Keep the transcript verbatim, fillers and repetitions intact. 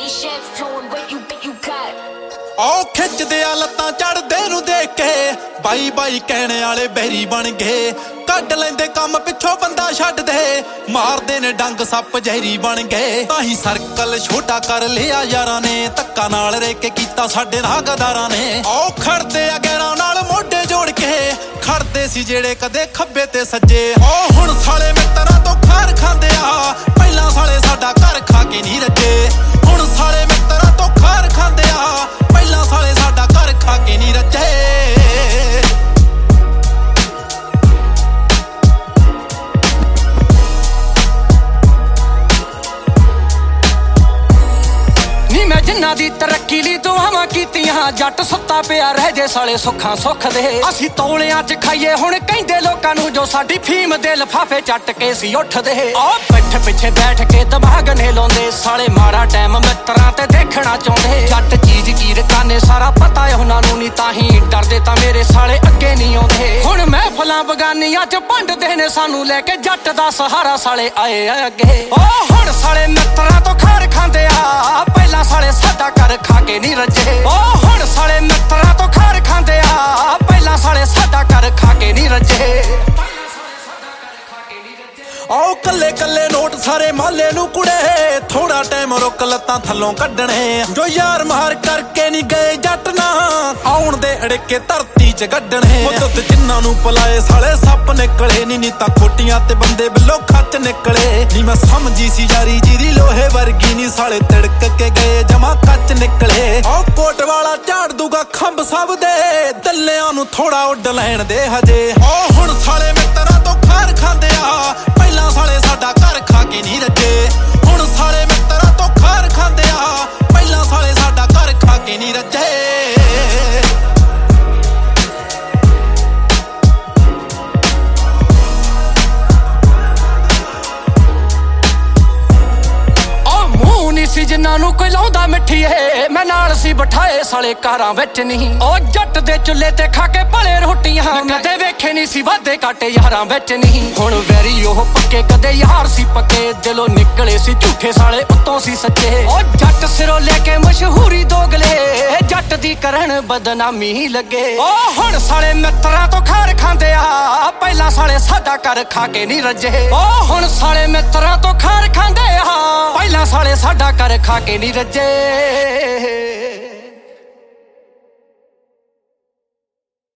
chef tone where you think you got ਉਹ ਖਿੱਚਦੇ ਆ ਲੱਤਾਂ ਚੜਦੇ ਨੂੰ ਦੇਖ ਕੇ ਬਾਈ ਬਾਈ ਕਹਿਣ ਵਾਲੇ ਬਹਿਰੀ ਬਣ ਗਏ ਕੱਢ ਲੈਂਦੇ ਕੰਮ ਪਿੱਛੋਂ ਬੰਦਾ ਛੱਡਦੇ ਮਾਰਦੇ ਨੇ ਡੰਗ ਸੱਪ ਜ਼ਹਿਰੀ ਬਣ ਗਏ ਤਾਂ ਹੀ ਸਰਕਲ ਛੋਟਾ ਕਰ ਲਿਆ ਯਾਰਾਂ ਨੇ ਧੱਕਾ ਨਾਲ ਰਹਿ ਕੇ ਕੀਤਾ ਸਾਡੇ ਨਾਗਦਾਰਾਂ ਨੇ ਉਹ ਖੜਦੇ ਆ ਗੈਰਾਂ ਨਾਲ ਮੋਢੇ ਜੋੜ ਕੇ ਖੜਦੇ ਸੀ ਜਿਹੜੇ ਕਦੇ ਖੱਬੇ ਤੇ ਸੱਜੇ ਉਹ ਹੁਣ ਸਾਲੇ ਮਿੱਤਰਾਂ ਤੋਂ ਖਾਰ ਖਾਂਦੇ ਆ ਪਹਿਲਾਂ ਸਾਲੇ ਸਾਡਾ ਘਰ ਖਾ ਕੇ ਨਹੀਂ ਰੱਜੇ ਹੁਣ ਸਾਲੇ ਮਿੱਤਰਾਂ ਤੋਂ ਖਾਰ ਖਾਂਦੇ ਆ ਪਹਿਲਾਂ ਸਾਲੇ ਸਾਡਾ ਘਰ ਖਾ ਕੇ ਨਹੀਂ ਰੱਜੇ ਜਿੰਨਾ ਦੀ ਤਰੱਕੀ ਲਈ ਦੁਆਵਾਂ ਕੀਤੀਆਂ ਜੱਟ ਸੁੱਤਾ ਪਿਆ ਰਹਿ ਜੇ ਸਾਲੇ ਸੁੱਖਾਂ ਸੁੱਖ ਦੇ ਅਸੀਂ ਤੌਲਿਆਂ 'ਚ ਖਾਈਏ ਹੁਣ ਕਹਿੰਦੇ ਲੋਕਾਂ ਨੂੰ ਜੋ ਸਾਡੀ ਫੀਮ ਦੇ ਲਫਾਫੇ ਚੱਟ ਕੇ ਸੀ ਉੱਠਦੇ ਆ ਪਿੱਠ ਪਿੱਛੇ ਬੈਠ ਕੇ ਦਿਮਾਗ ਨੇ ਲਾਉਂਦੇ ਸਾਲੇ ਮਾੜਾ ਟਾਈਮ ਮਿੱਤਰਾਂ ਤੇ ਦੇਖਣਾ ਚਾਹੁੰਦੇ ਜੱਟ ਚੀਜ਼ ਕੀ ਰਕਾਨੇ ਸਾਰਾ ਪਤਾ ਏ ਉਹਨਾਂ ਨੂੰ ਨਹੀਂ ਤਾਂ ਹੀ ਡਰਦੇ ਤਾਂ ਮੇਰੇ ਸਾਲੇ ਅੱਗੇ ਨਹੀਂ ਆਉਂਦੇ ਹੁਣ ਮਹਿਫਲਾਂ ਬਗਾਨੀਆਂ 'ਚ ਭੰਡਦੇ ਨੇ ਸਾਨੂੰ ਲੈ ਕੇ ਜੱਟ ਦਾ ਸਹਾਰਾ ਸਾਲੇ ਆਏ ਆ ਅੱਗੇ ਓ ਹੁਣ ਸਾਲੇ ਮਿੱਤਰਾਂ ਤੋਂ ਖਾਰ ਖਾਂਦੇ ਆ ਪਹਿਲਾਂ ਸਾਲੇ ਸਾਡਾ ਘਰ ਖਾ ਕੇ ਨਹੀਂ ਰੱਜੇ ਓ ਹੁਣ ਸਾਲੇ ਮਿੱਤਰਾਂ ਤੋਂ ਖਾਰ ਖਾਂਦੇ ਆ ਪਹਿਲਾਂ ਸਾਲੇ ਸਾਡਾ ਘਰ ਖਾ ਕੇ ਨਹੀਂ ਰੱਜੇ ਆਓ ਕੱਲੇ ਕੱਲੇ ਨੋਟ ਸਾਰੇ ਮਹੱਲੇ ਨੂੰ ਕੁੜੇ ਥੋੜਾ ਟਾਈਮ ਰੁਕ ਲੱਤਾਂ ਥੱਲੋਂ ਕੱਢਣੇ ਜੋ ਯਾਰ ਮਾਰ ਕਰਕੇ ਨਹੀਂ ਗਏ ਜੱਟ ਨਾ ਆਉਣ ਦੇ ਅੜਕੇ ਧਰਤੀ 'ਚ ਗੱਡਣੇ ਮੁੱਦਤ ਜਿੰਨਾਂ ਨੂੰ ਪਲਾਏ ਸਾਲੇ ਸੱਪ ਨਿਕਲੇ ਨਹੀਂ ਨਹੀਂ ਤਾਂ ਖੋਟੀਆਂ ਤੇ ਬੰਦੇ ਬਿੱਲੋ ਖੱਚ ਨਿਕਲੇ ਨਹੀਂ ਮੈਂ ਸਮਝੀ ਸੀ ਯਾਰੀ ਜਿਹਦੀ ਲੋਹੇ ਵਰਗੀ ਨਹੀਂ ਸਾਲੇ ਤਿੜਕ ਕੇ ਗਏ ਜਮਾ ਕੱਚ ਨਿਕਲੇ ਆਓ ਕੋਟ ਵਾਲਾ ਝਾੜ ਦੂਗਾ ਖੰਭ ਸਭ ਦੇ ਦੱਲਿਆਂ ਨੂੰ ਥੋੜਾ ਉੱਡ ਲੈਣ ਦੇ ਹਜੇ ਓ ਹੁਣ ਸਾਲੇ ਮਿੱਤਰਾਂ ਤੋਂ ਖਾਰ ਖਾਂਦੇ ਆ ਪਹਿਲਾਂ ਸਾਲੇ ਸਾਡਾ ਘਰ ਖਾ ਕੇ ਨਹੀਂ ਰੱਜੇ ਹੁਣ ਸਾਲੇ ਮਿੱਤਰਾਂ ਤੋਂ ਖਾਰ ਖਾਂਦੇ ਆ ਪਹਿਲਾਂ ਸਾਲੇ ਸਾਡਾ ਘਰ ਖਾ ਕੇ ਨਹੀਂ ਰੱਜੇ ਸੀ ਜਿੰਨਾਂ ਨੂੰ ਕੋਈ ਲਾਉਂਦਾ ਮਿੱਠੀਏ ਮੈਂ ਨਾਲ ਸੀ ਬਿਠਾਏ ਸਾਲੇ ਕਾਰਾਂ ਵਿੱਚ ਨਹੀਂ ਉਹ ਜੱਟ ਦੇ ਚੁੱਲ੍ਹੇ ਤੇ ਖਾ ਕੇ ਭਲੇ ਰੋਟੀਆਂ ਕਦੇ ਵੇਖੇ ਨਹੀਂ ਸੀ ਵਾਧੇ ਕਾਟੇ ਯਾਰਾਂ ਵਿੱਚ ਨਹੀਂ ਹੁਣ ਵੈਰੀ ਉਹ ਪੱਕੇ ਕਦੇ ਯਾਰ ਸੀ ਪੱਕੇ ਦਿਲੋਂ ਨਿਕਲੇ ਸੀ ਝੂਠੇ ਸਾਲੇ ਉੱਤੋਂ ਸੀ ਸੱਚੇ ਉਹ ਜੱਟ ਸਿਰੋਂ ਲੈ ਕੇ ਮਸ਼ਹੂਰੀ ਦੋਗਲੇ ਜੱਟ ਦੀ ਕਰਨ ਬਦਨਾਮੀ ਲੱਗੇ ਉਹ ਹੁਣ ਸਾਲੇ ਮਿੱਤਰਾਂ ਤੋਂ ਖਾਰ ਖਾਂਦੇ ਆ ਪਹਿਲਾਂ ਸਾਲੇ ਸਾਡਾ ਘਰ ਖਾ ਕੇ ਨਹੀਂ ਰੱਜੇ ਉਹ ਹੁਣ ਸਾਲੇ ਮਿੱਤਰਾਂ ਤੋਂ ਖਾਰ ਖਾਂਦੇ ਆ ਪਹਿਲਾਂ ਸਾਲੇ ਸਾਡਾ ਘਰ ਖਾ ਕੇ ਨਹੀਂ ਰੱਜੇ।